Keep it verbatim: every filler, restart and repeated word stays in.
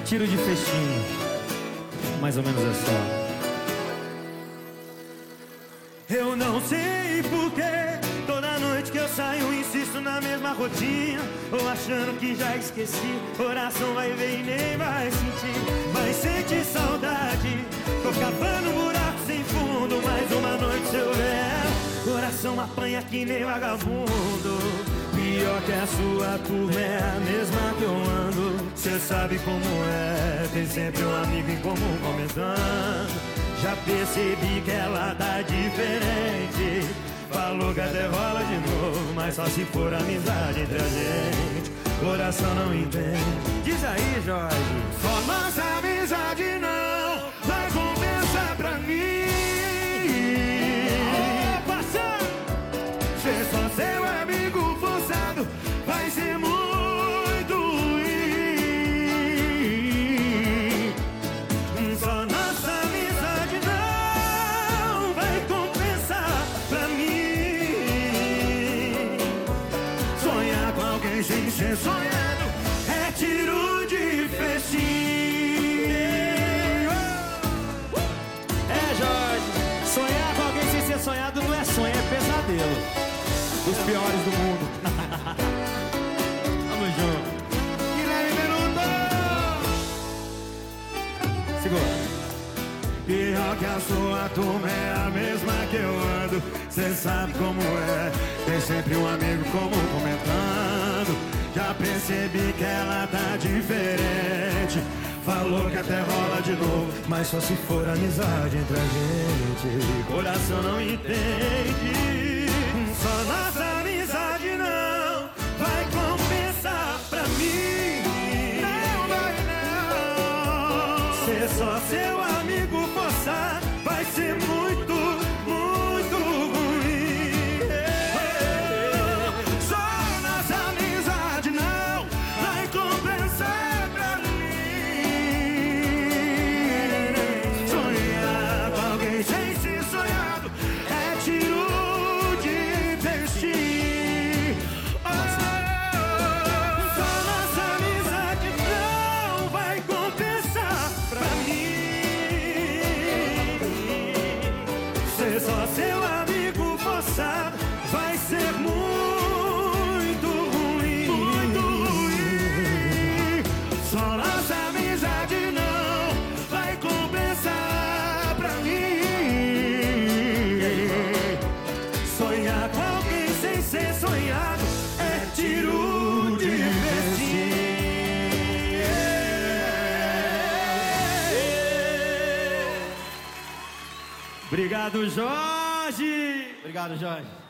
tiro de festim. Mais ou menos assim. Eu não sei porquê, toda noite que eu saio insisto na mesma rotina. Ou achando que já esqueci, coração vai ver e nem vai sentir. Mas sente saudade, tô cavando um buraco sem fundo. Mais uma noite se eu ver, coração apanha que nem vagabundo. Pior que a sua turma é a mesma que eu ando. Cê sabe como é, tem sempre um amigo em comum comentando. Já percebi que ela tá diferente. Falou que até rola de novo, mas só se for amizade entre a gente. Coração não entende. Diz aí, Jorge. Só nossa amizade não vai compensar pra mim. Oh, parceiro! Ser só seu amigo forçado vai ser muito ruim. Só nossa amizade não vai compensar pra mim. Sonhar com alguém sem ser sonhado é tiro de festim. É, Jorge, sonhar com alguém sem ser sonhado não é sonho, é pesadelo. Os piores do mundo. Tamo junto. Guilherme Benuto. Segura. Pior que a sua turma é a mesma que eu ando. Cê sabe como é, tem sempre um amigo comum comentando. Já percebi que ela tá diferente. Falou que até rola de novo, mas só se for amizade entre a gente. Coração não entende. Só nossa amizade não vai compensar pra mim. Não vai não. Ser só seu amigo forçar vai ser muito, muito ruim. Só nossa amizade não vai compensar pra mim. Sonhar com alguém sem ser sonhado é tiro de festim. Oh, só nossa amizade não vai compensar pra mim. Ser só seu amigo forçado vai ser muito ruim. Muito ruim. Só nossa amizade não vai compensar pra mim. Sonhar com alguém sem ser sonhado é tiro de festim. Obrigado, Jorge. Obrigado, Jorge.